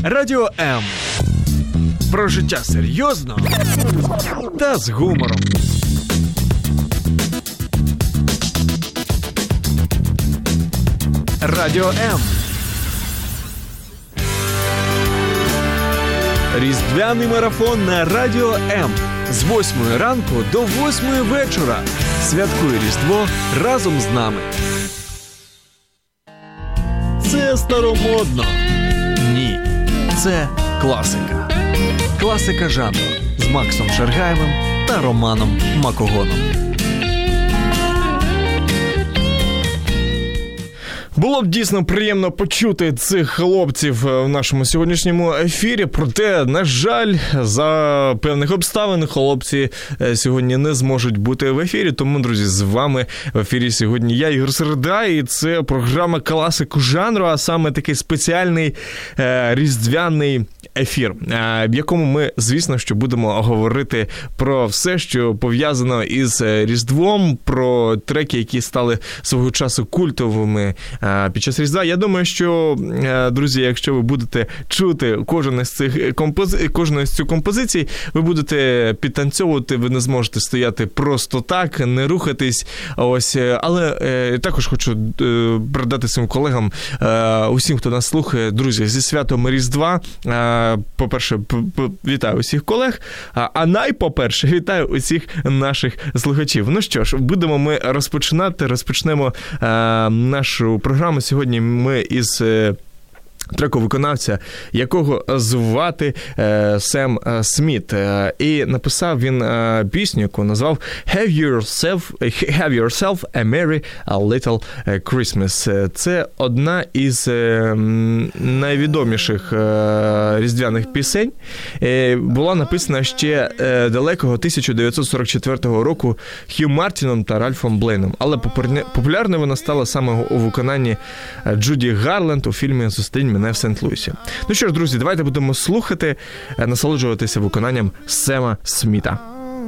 Радіо М. Про життя серйозно та з гумором. Радіо М. Різдвяний марафон на Радіо М. З 8 ранку до 8 вечора. Святкуй Різдво разом з нами. Це старомодно. Ні, це класика. Класика жанру з Максом Шергаєвим та Романом Макогоном. Було б дійсно приємно почути цих хлопців в нашому сьогоднішньому ефірі, проте, на жаль, за певних обставин хлопці сьогодні не зможуть бути в ефірі. Тому, друзі, з вами в ефірі сьогодні я, Ігор Середа, і це програма «Класику жанру», а саме такий спеціальний різдвяний ефір, в якому ми, звісно, що будемо говорити про все, що пов'язано із Різдвом, про треки, які стали свого часу культовими під час Різдва. Я думаю, що, друзі, якщо ви будете чути кожну з цих композицій, ви будете підтанцьовувати, ви не зможете стояти просто так, не рухатись. Ось, але також хочу передати своїм колегам, усім, хто нас слухає, друзі, зі святом Різдва. По-перше, вітаю усіх колег, а найпоперше, вітаю усіх наших слухачів. Ну що ж, будемо ми розпочнемо нашу програму. Сьогодні ми із треку-виконавця, якого звати Сем Сміт. І написав він пісню, яку назвав Have Yourself a Merry Little Christmas. Це одна із найвідоміших різдвяних пісень. Була написана ще далекого 1944 року Хью Мартіном та Ральфом Блейном. Але популярною вона стала саме у виконанні Джуді Гарленд у фільмі «Зустрінь мене в Сент-Луісі». Ну що ж, друзі, давайте будемо слухати, насолоджуватися виконанням Сема Сміта.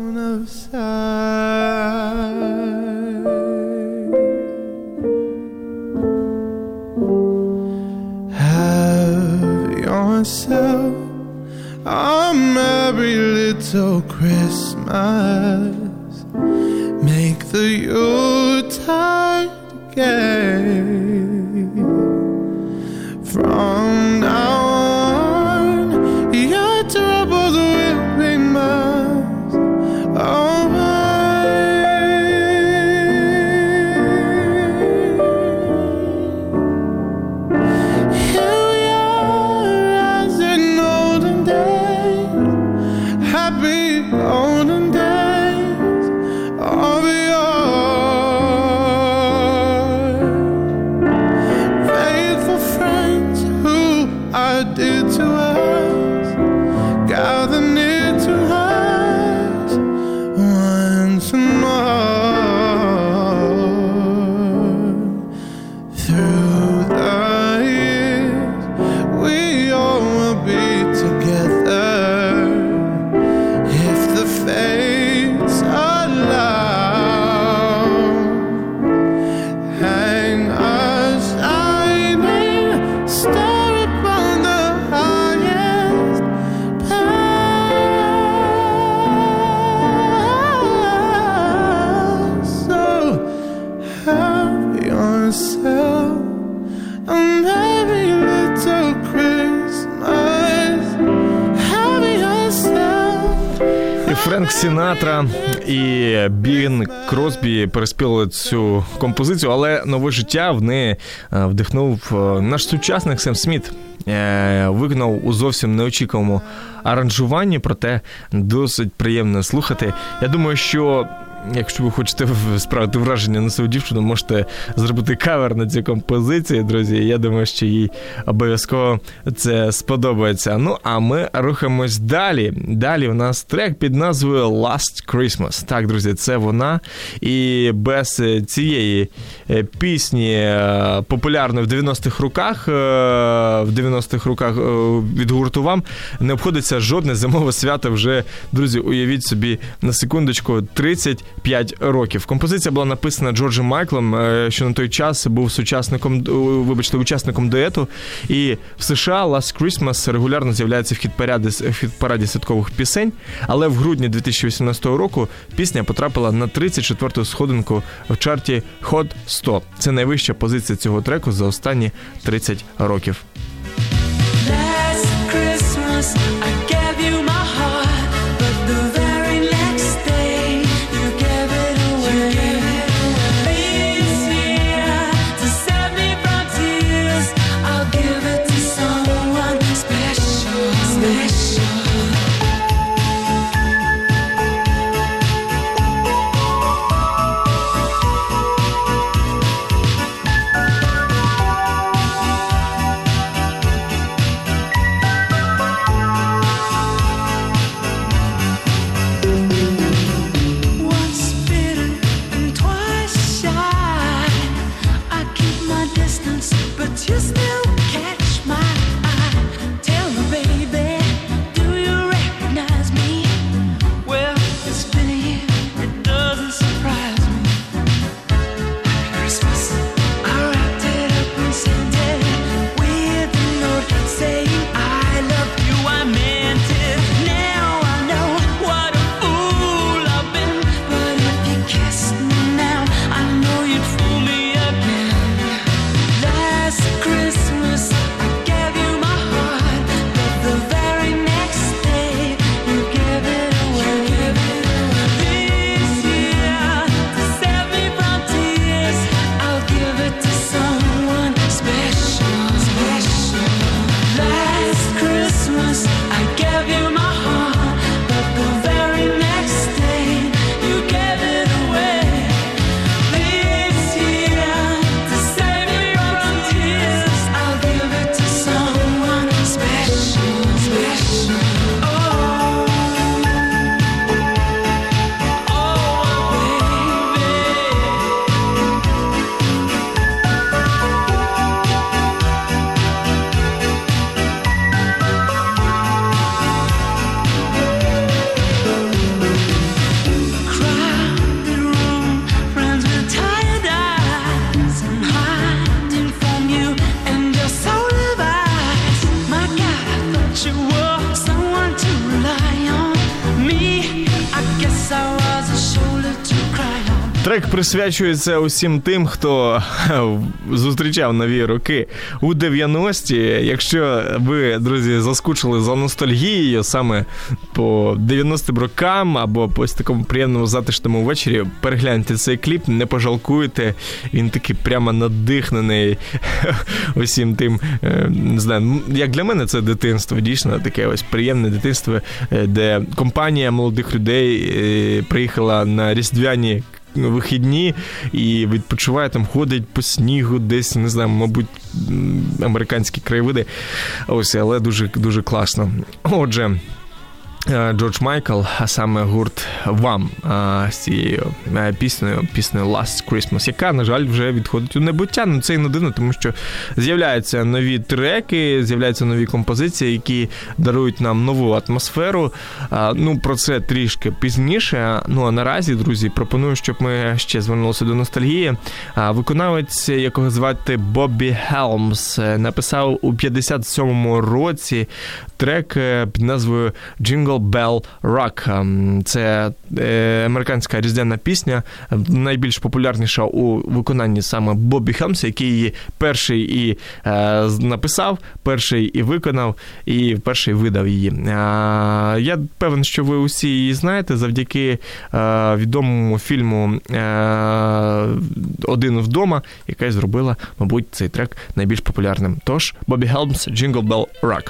Have yourself a merry little Christmas. Make the Yuletide gay. From now on, your troubles will be miles away. Here we are as in olden days, happy olden days of yore. Faithful friends who are dear to us, gather near to us once more. Through the years, we all will be together if the fates allow. Hang a shining star upon the highest pass. So have yourself a merry little Christmas. Have yourself. І Френк Сінатра, і Бін Кросбі переспівали цю композицію, але нове життя в неї вдихнув наш сучасник Сем Сміт. Виконав у зовсім неочікуваному аранжуванні, проте досить приємно слухати. Я думаю, що якщо ви хочете справити враження на свою дівчину, можете зробити кавер на цю композицію, друзі. Я думаю, що їй обов'язково це сподобається. Ну, а ми рухаємось далі. Далі у нас трек під назвою Last Christmas. Так, друзі, це вона. І без цієї пісні, популярної в 90-х роках від гурту «Вам», не обходиться жодне зимове свято вже, друзі, уявіть собі на секундочку, 30 5 років. Композиція була написана Джорджем Майклом, що на той час був учасником дуету. І в США Last Christmas регулярно з'являється в хіт-параді святкових пісень, але в грудні 2018 року пісня потрапила на 34-ту сходинку в чарті Hot 100. Це найвища позиція цього треку за останні 30 років. Трек присвячується усім тим, хто зустрічав нові роки у 90-ті. Якщо ви, друзі, заскучили за ностальгією саме по 90-м рокам або по ось такому приємному затишному вечорі, перегляньте цей кліп, не пожалкуєте. Він такий прямо надихнений усім тим, не знаю, як для мене це дитинство, дійсно таке ось приємне дитинство, де компанія молодих людей приїхала на різдвяні вихідні і відпочиває, там ходить по снігу десь, не знаю, мабуть, американські краєвиди. Ось, але дуже, дуже класно. Отже, Джордж Майкл, а саме гурт «Вам» з цією піснею «Last Christmas», яка, на жаль, вже відходить у небуття. Ну, це і не дивно, тому що з'являються нові треки, з'являються нові композиції, які дарують нам нову атмосферу. Ну, про це трішки пізніше. Ну, а наразі, друзі, пропоную, щоб ми ще звернулися до ностальгії. Виконавець, якого звати Боббі Хелмс, написав у 57-му році трек під назвою «Jingle Bell Rock». Це американська різдвяна пісня, найбільш популярніша у виконанні саме Боббі Хелмса, який її перший і написав, перший і виконав, і перший видав її. Я певен, що ви усі її знаєте завдяки відомому фільму «Один вдома», яка зробила, мабуть, цей трек найбільш популярним. Тож, Боббі Хелмс, «Jingle Bell Rock».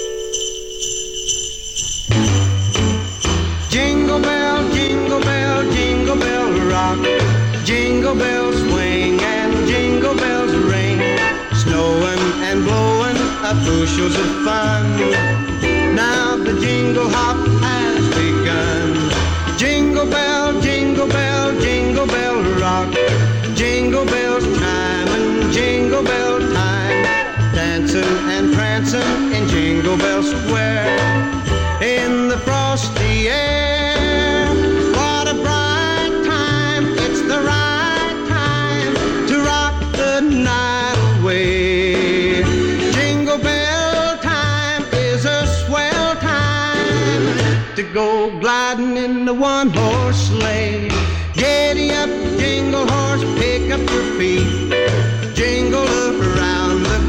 Jingle bell, jingle bell, jingle bell rock. Jingle bells swing and jingle bells ring. Snowing and blowing up bushels of fun. Now the jingle hop has begun. Jingle bell, jingle bell, jingle bell rock. Jingle bells chiming, jingle bell time. Dancing and prancing in Jingle Bell Square. In the frosty air, what a bright time. the one-horse sleigh. Giddy up, jingle horse, pick up your feet. Jingle around the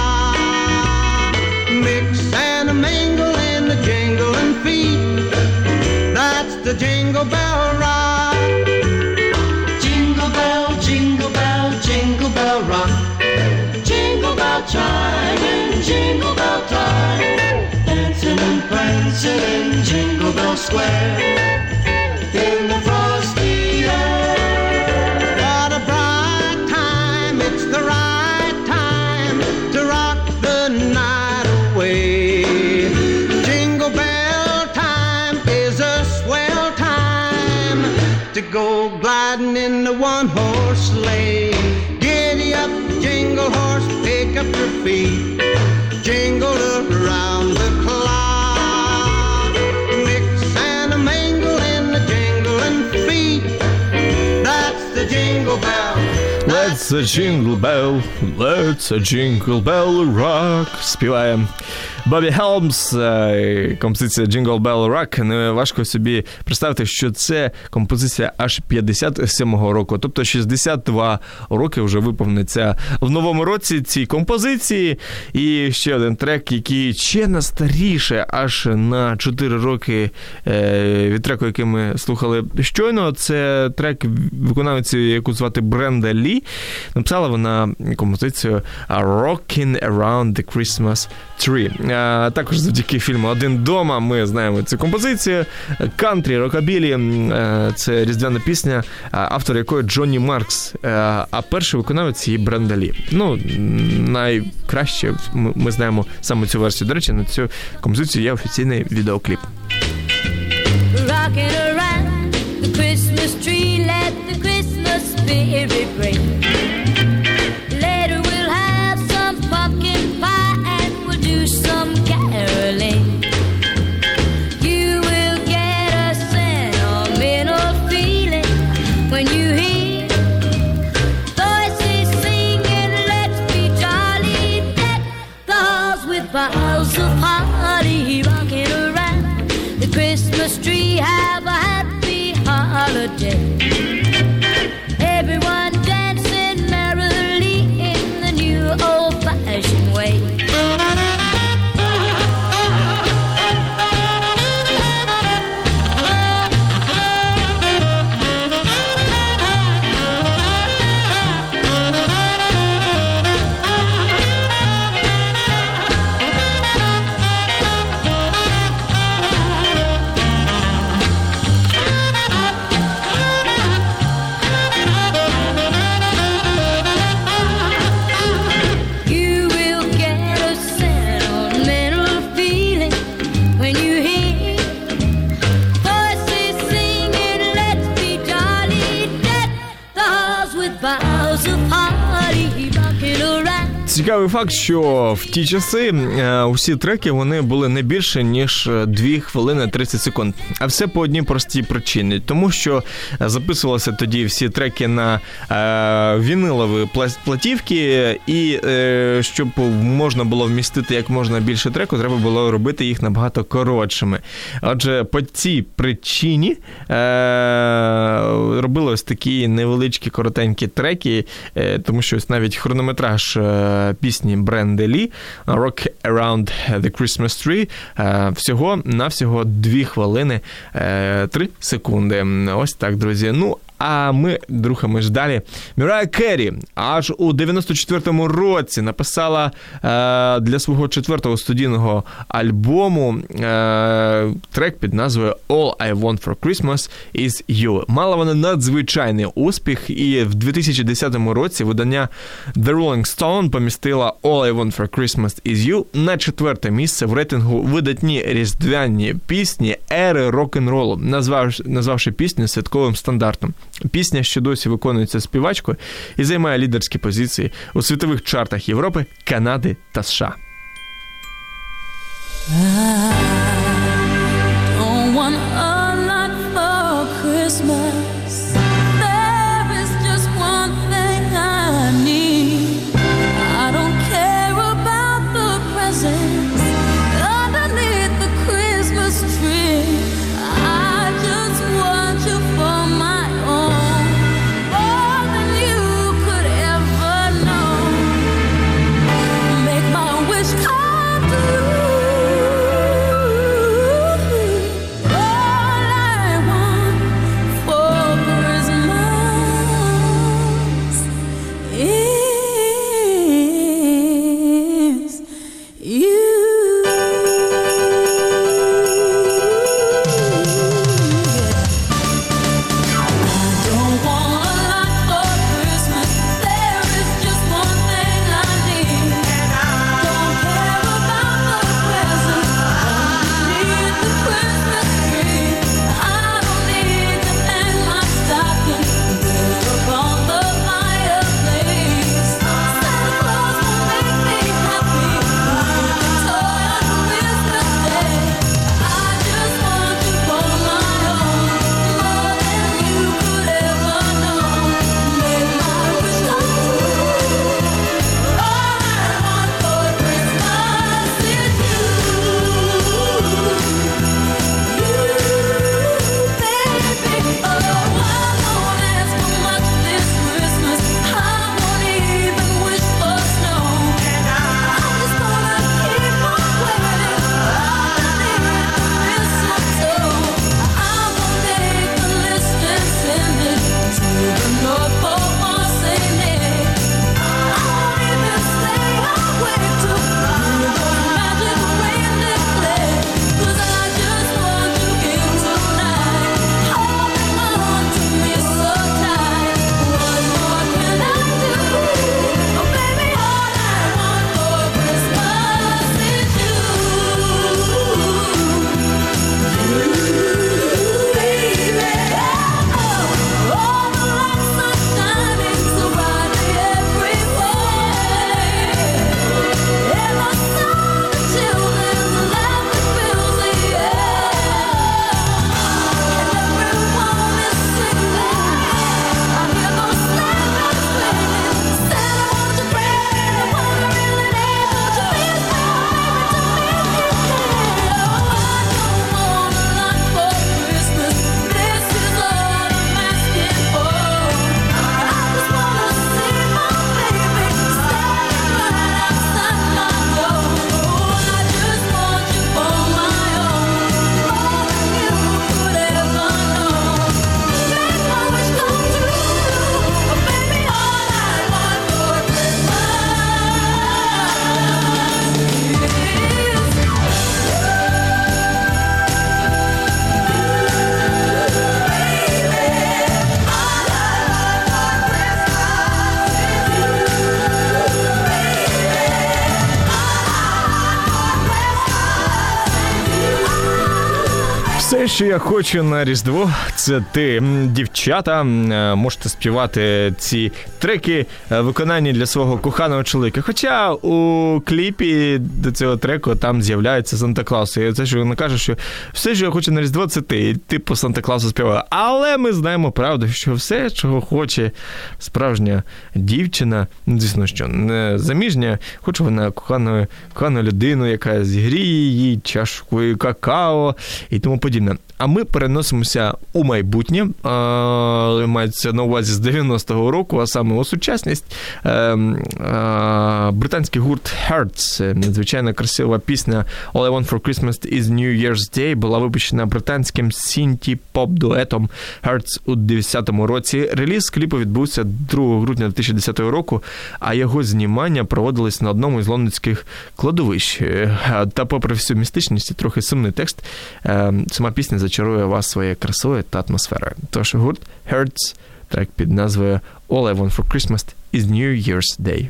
clock. Mix and a mingle in the jingling feet. That's the Jingle Bell Rock. Jingle bell, jingle bell, jingle bell rock. Jingle bell chime in Jingle Bell time. Dancing and prancing in Jingle Bell Square. In the frosty air. What a bright time, it's the right time to rock the night away. Jingle bell time is a swell time to go gliding in the one-horse sleigh. Giddy up, jingle horse, pick up your feet. Jingle around the clock. Mix and a mingle in the jingling feet. That's the Jingle Bell. Let's a jingle bell, let's a jingle bell rock. Співає Бобі Хелмс, композиція Jingle Bell Rock. Не важко собі представити, що це композиція аж 57-го року. Тобто 62 роки вже виповниться в новому році цій композиції. І ще один трек, який ще на старіше, аж на 4 роки від треку, який ми слухали щойно. Це трек виконавиці, яку звати Бренда Лі. Написала вона композицію Rockin' Around the Christmas Tree. Також завдяки фільму «Один дома» ми знаємо цю композицію. Кантрі, рокабілі – це різдвяна пісня, автор якої Джонні Маркс, а перший виконавець її Бренда Лі. Ну, найкраще ми знаємо саме цю версію. До речі, на цю композицію є офіційний відеокліп. Rocking around the Christmas tree, let the Christmas spirit ring. Later we'll have some pumpkin pie and we'll do some caroling. You will get a sentimental feeling when you hear voices singing, let's be jolly, deck the halls with boughs of holly. Rocking around the Christmas tree, have a happy holiday. Everyone dancing merrily in the new old-fashioned way. Цікавий факт, що в ті часи усі треки, вони були не більше, ніж 2 хвилини 30 секунд. А все по одній простій причині. Тому що записувалися тоді всі треки на вінилові платівки, і щоб можна було вмістити як можна більше треку, треба було робити їх набагато коротшими. Отже, по цій причині робили ось такі невеличкі, коротенькі треки, тому що ось навіть хронометраж пісні Бренди Лі «Rock Around the Christmas Tree» всього-навсього 2 хвилини 3 секунди. Ось так, друзі. Ну, а ми рухаємось далі. Мірайя Керрі аж у 94-му році написала для свого 4-го студійного альбому трек під назвою «All I Want for Christmas is You». Мала вона надзвичайний успіх, і в 2010 році видання The Rolling Stone помістила «All I Want for Christmas is You» на 4-те місце в рейтингу видатні різдвяні пісні ери рок-н-ролу, назвавши пісню святковим стандартом. Пісня, що досі виконується співачкою і займає лідерські позиції у світових чартах Європи, Канади та США. Underneath the Christmas tree, I just Все, що я хочу на Різдво, це ти. Дівчата, можете співати ці треки виконані для свого коханого чоловіка. Хоча у кліпі до цього треку там з'являється Санта-Клаус. І це, що вона каже, що все, що я хочу на Різдво, це ти. І ти по Санта-Клаусу співає. Але ми знаємо правду, що все, чого хоче справжня дівчина, звісно, що не заміжня, хоче вона кохану людину, яка зігріє її чашкою какао і тому подібне. А ми переносимося у майбутнє, мається на увазі з 90-го року, а саме у сучасність. Британський гурт Hearts, надзвичайно красива пісня All I Want for Christmas is New Year's Day, була випущена британським синті-поп-дуетом Hearts у 2010 році. Реліз кліпу відбувся 2 грудня 2010 року, а його знімання проводилось на одному із лондонських кладовищ. Та попри всю містичність і трохи сумний текст, сама пісня зачарує вас своєю красою та атмосферою. Тож гурт Hearts, трек під назвою All I Want for Christmas is New Year's Day.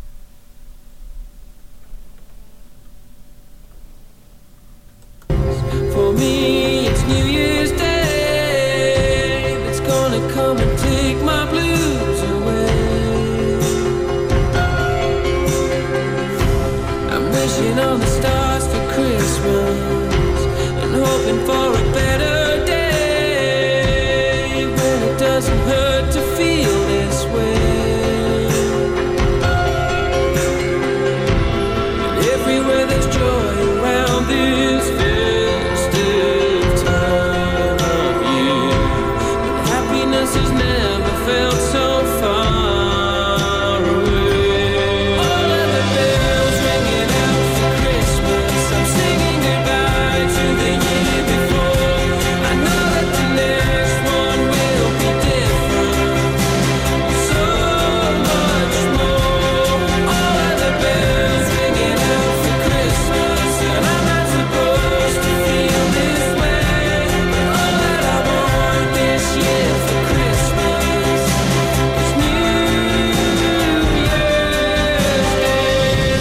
For me, it's New Year's Day. It's gonna come and take my blues away. I'm wishing on the stars for Christmas and hoping for a better day when it doesn't hurt to feel this way. And everywhere there's joy around this festive time of year, but happiness has never felt so far away. All of the bells ringing out for Christmas, I'm singing goodbye to the year before. I know that the next one will be different, so much more. All of the bells ringing out for Christmas, and I'm not supposed to feel this way. All that I want this year for Christmas is New Year's Day.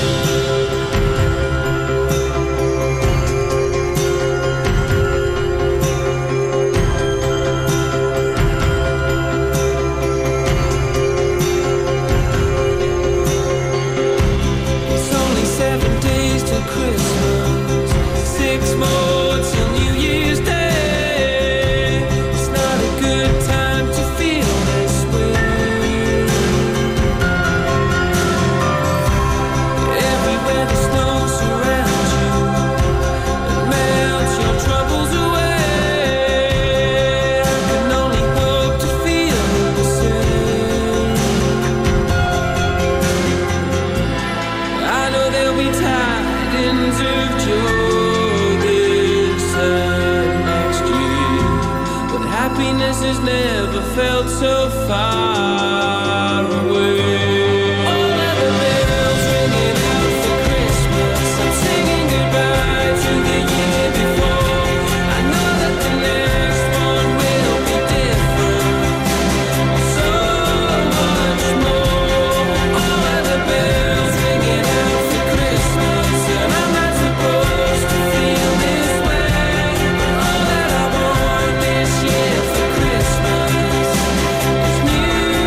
It's only 7 days till Christmas, 6 more till New Year's Day. It's not a good time to feel this way. Everywhere the snow surrounds you and melts your troubles away. I can only hope to feel the same. I know there'll be tidings of joy this time next year, but happiness has never felt so far away. All of the bells ringing out for Christmas, I'm singing goodbye to the year before. I know that the next one will be different, so much more. All of the bells ringing out for Christmas, and I'm not supposed to feel this way. All that I want this year for Christmas is New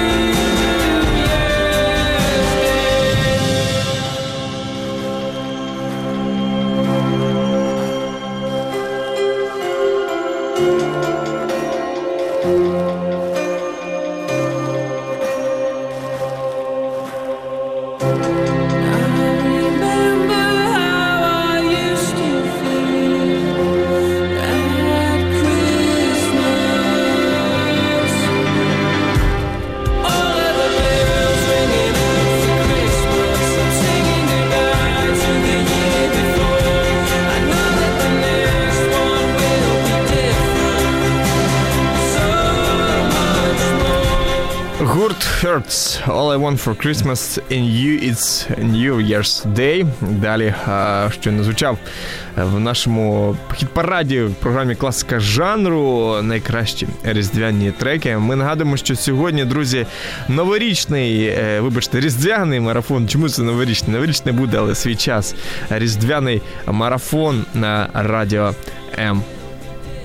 Гурт Hearts, All I Want for Christmas in You It's New Year's Day. Далі, що не звучав в нашому хіт-параді в програмі «Класика жанру» найкращі різдвяні треки. Ми нагадуємо, що сьогодні, друзі, новорічний, різдвяний марафон. Чому це новорічний? Новорічний буде, але свій час. Різдвяний марафон на Радіо М.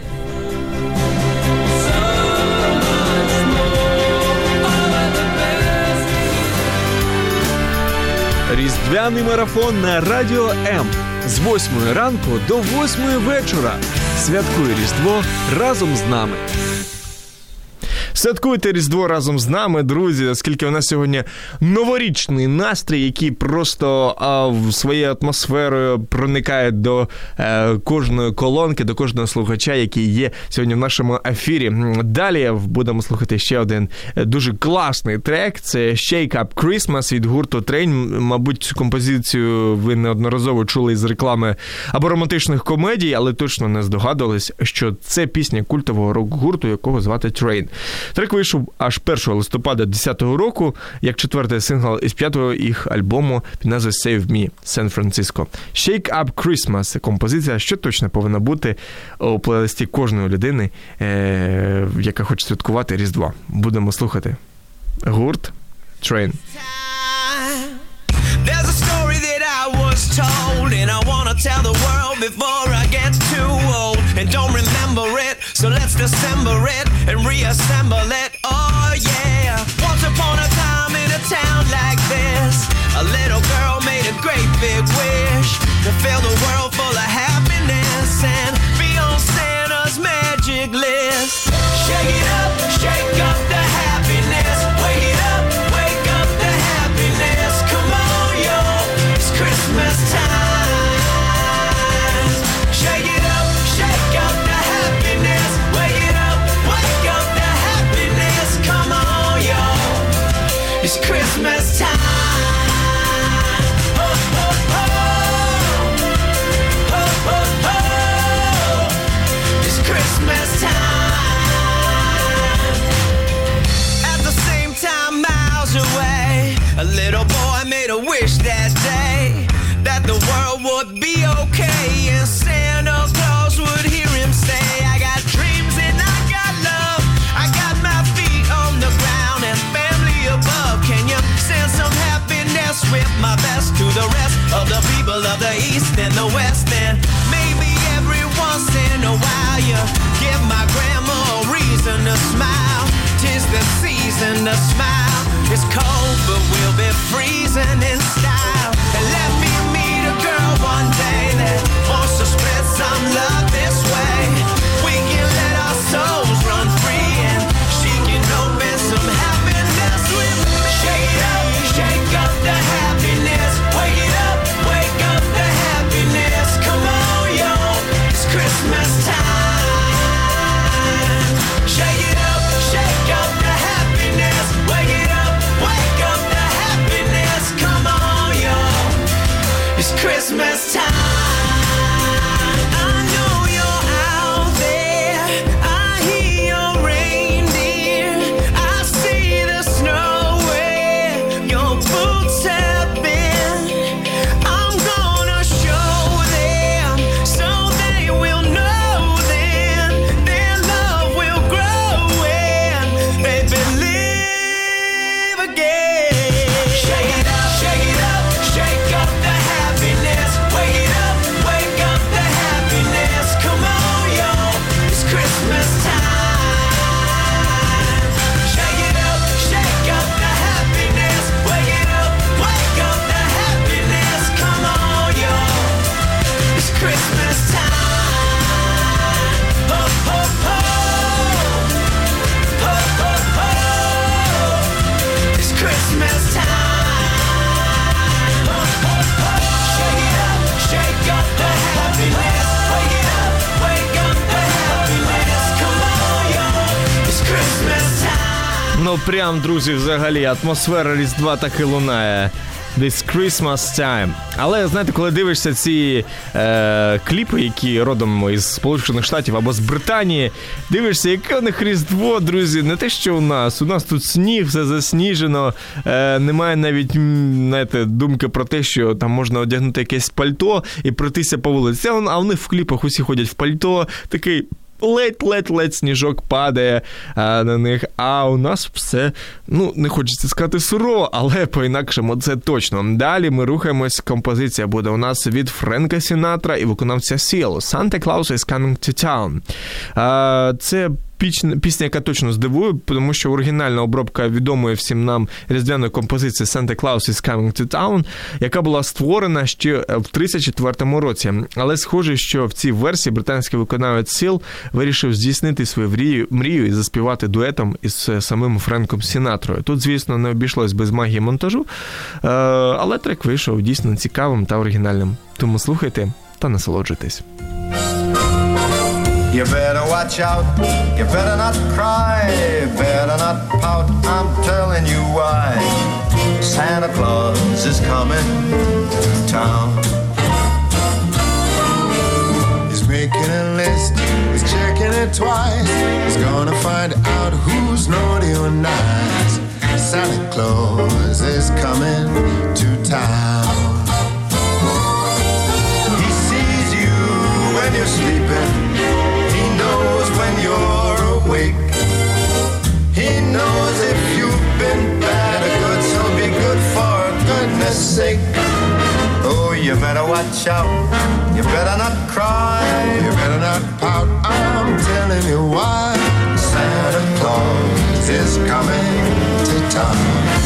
Різдвяний марафон на Радіо М. З 8 ранку до 8 вечора. Святкуй Різдво разом з нами. Святкуйте Різдво разом з нами, друзі, оскільки у нас сьогодні новорічний настрій, який просто своєю атмосферою проникає до кожної колонки, до кожного слухача, який є сьогодні в нашому ефірі. Далі будемо слухати ще один дуже класний трек. Це Shake Up Christmas від гурту Train. Мабуть, цю композицію ви неодноразово чули із реклами або романтичних комедій, але точно не здогадувались, що це пісня культового рок-гурту, якого звати Train. Трек вийшов аж 1 листопада 2010 року, як четвертий сингл із 5-го їх альбому під назвою Save Me, Сан-Франциско. Shake Up Christmas – це композиція, що точно повинна бути у плейлисті кожної людини, яка хоче святкувати Різдво. Будемо слухати. Гурт Train. There's a story that I was told, and I want to tell the world before I get too old and don't remember it. So let's dissemble it and reassemble it. Oh yeah. Once upon a time in a town like this, a little girl made a great big wish to fill the world full of happiness and be on Santa's magic list. Shake it up, shake up the happiness. Wake it up, wake up the happiness. Come on, yo, it's Christmas time. Shake it up, shake up the happiness. Wake it up, wake up the happiness. Come on, yo, it's Christmas time. Ho, ho, ho. Ho, ho, ho. It's Christmas time. At the same time, miles away, a little boy made a wish that day that the world would be okay and Santa Claus would hear him say, I got dreams and I got love, I got my feet on the ground and family above. Can you send some happiness with my best to the rest of the people of the East and the West? And maybe every once in a while you give my grandma a reason to smile. 'Tis the season to smile. It's cold, but we'll be freezing in style. And let me meet a girl one day that wants to spread some love this way. We can let our souls run free and she can open some happiness with me. Shake up the happiness. Wake it up, wake up the happiness. Come on, yo, it's Christmas time. Shake it up, shake up the happiness. Wake it up, wake up the happiness. Come on, yo, it's Christmas time. I know you're out there. I hear your reindeer. I see the snow where your boots have been. I'm gonna show them so they will know then their love will grow when they believe again. Shake it up, shake up the happiness. Wake it up, wake up the happiness. Come on, yo, it's Christmas time. Shake it up, shake up the happiness. Wake it up, wake up the happiness. Come on, yo, it's Christmas time. Ho, ho, ho. Ho, ho, ho. It's Christmas time. Ho, ho, ho. Shake it up, shake up the happiness. Wake it up, wake up the happiness. Come on, yo, it's Christmas time. Ну, прям, друзі, взагалі, атмосфера Різдва так і лунає. This Christmas time. Але, знаєте, коли дивишся ці кліпи, які родом із Сполучених Штатів або з Британії, дивишся, яке у них Різдво, друзі, не те, що у нас. У нас тут сніг, все засніжено, немає навіть, знаєте, думки про те, що там можна одягнути якесь пальто і пройтися по вулиці. А у них в кліпах усі ходять в пальто, такий ледь сніжок падає на них, а у нас все, ну, не хочеться сказати сурово, але по-інакшому це точно. Далі ми рухаємось, композиція буде у нас від Френка Сінатра і виконавця Seal. Santa Claus is Coming to Town. Це пісня, яка точно здивує, тому що оригінальна обробка відомої всім нам різдвяної композиції «Santa Claus is Coming to Town», яка була створена ще в 1934 році. Але схоже, що в цій версії британський виконавець Seal вирішив здійснити свою мрію і заспівати дуетом із самим Френком Сінатрою. Тут, звісно, не обійшлось без магії монтажу, але трек вийшов дійсно цікавим та оригінальним. Тому слухайте та насолоджуйтесь. You better watch out, you better not cry, better not pout, I'm telling you why. Santa Claus is coming to town. He's making a list, he's checking it twice. He's gonna find out who's naughty or nice. Santa Claus is coming to town. He sees you when you're sleeping. He knows when you're awake. He knows if you've been bad or good, so be good for goodness sake. Oh, you better watch out, you better not cry, you better not pout, I'm telling you why. Santa Claus is coming to town.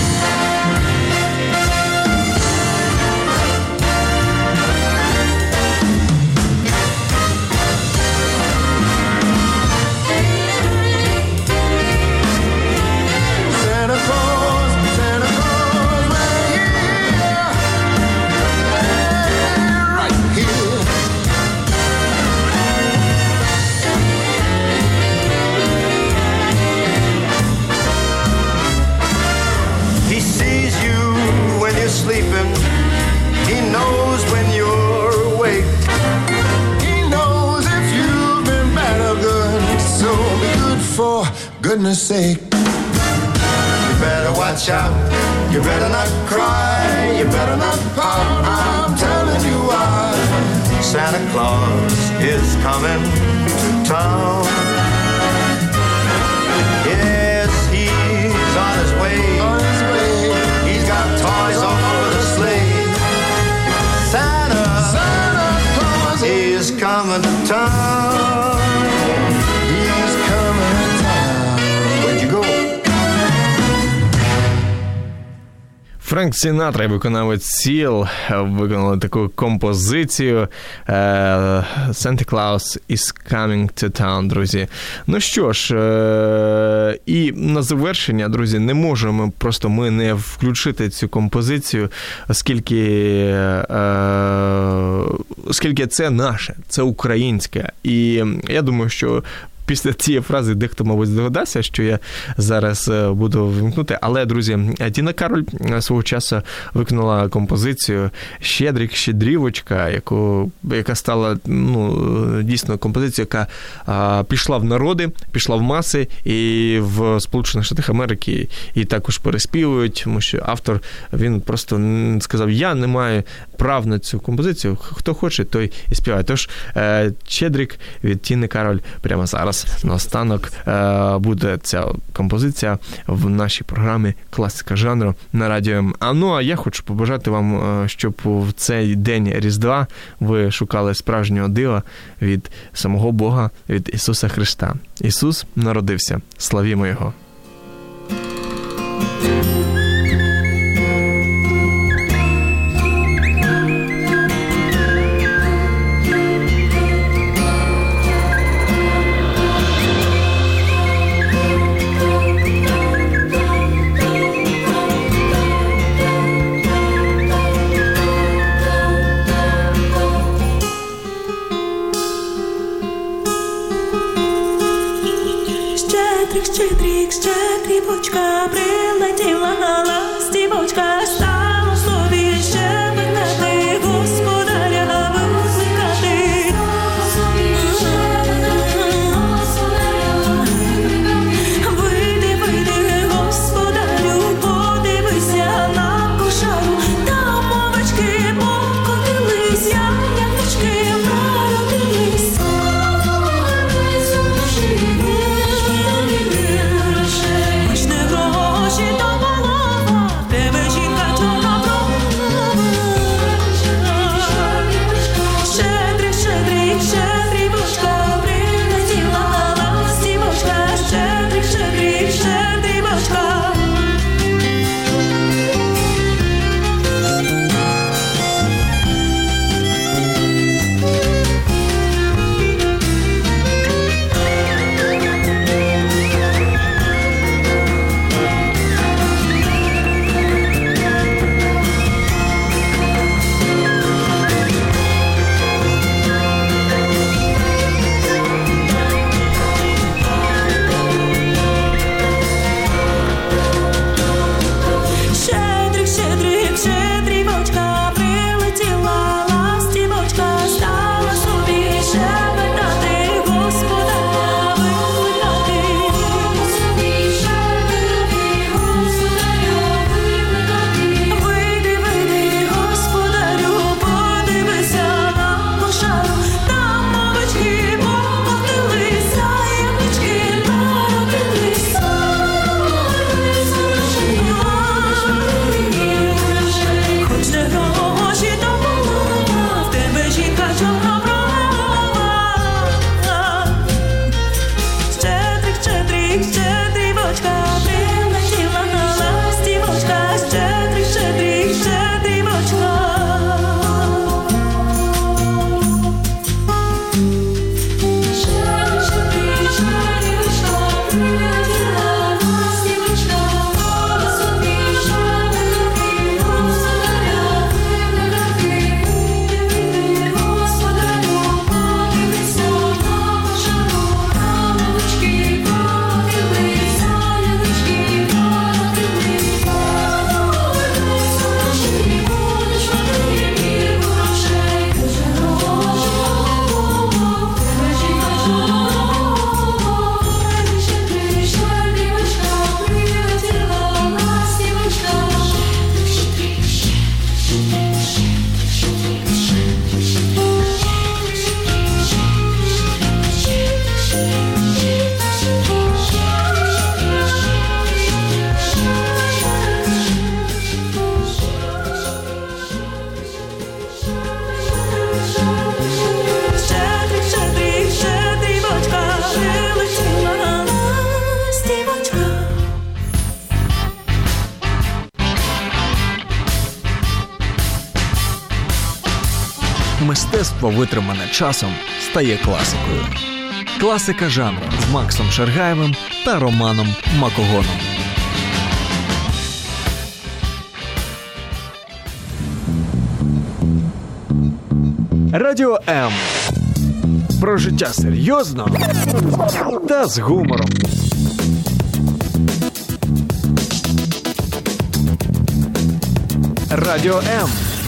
Sleeping, he knows when you're awake. He knows if you've been bad or good, so be good for goodness sake. You better watch out, you better not cry, you better not pout, I'm telling you why. Santa Claus is coming to town. Yes, he's on his way. He's got toys all over the sleigh. Santa Claus is coming to town. He's coming to town. Where'd you go? Френк Сінатра і виконавець Seal виконали таку композицію «Santa Claus is Coming to Town», друзі. Ну що ж, і на завершення, друзі, не можемо просто ми не включити цю композицію, оскільки це наше, це українське. І я думаю, що після цієї фрази дехто, мабуть, здогадався, що я зараз буду вимкнути. Але, друзі, Тіна Кароль свого часу виконала композицію «Щедрик, щедрівочка», яка стала, дійсно композицією, яка пішла в народи, пішла в маси, і в Сполучених Штатах Америки і також переспівують, тому що автор, він просто сказав, я не маю прав на цю композицію, хто хоче, той і співає. Тож, «Щедрик» від Тіни Кароль прямо зараз. Наостанок буде ця композиція в нашій програмі «Класика жанру» на радіо М. А я хочу побажати вам, щоб в цей день Різдва ви шукали справжнього дива від самого Бога, від Ісуса Христа. Ісус народився. Славімо Його! Щедрик, щедрівочка, прилетіла ластівочка, стало собі щебетати, господаря викликати. Вийди, вийди, господарю, подивися на кошару, там овечки покотились, ягнячки народились. Гроші до голова, тебе жінка Мистецтво, витримане часом, стає класикою. Класика жанру з Максом Шаргаєвим та Романом Макогоном. Радіо М. Про життя серйозно та з гумором. Радіо М.